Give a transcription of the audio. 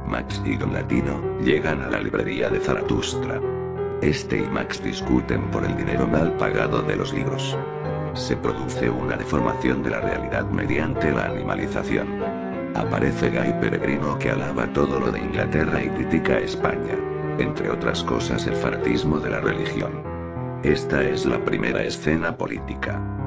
Max y Don Latino llegan a la librería de Zaratustra. Este y Max discuten por el dinero mal pagado de los libros. Se produce una deformación de la realidad mediante la animalización. Aparece Guy Peregrino que alaba todo lo de Inglaterra y critica a España. Entre otras cosas el fanatismo de la religión. Esta es la primera escena política.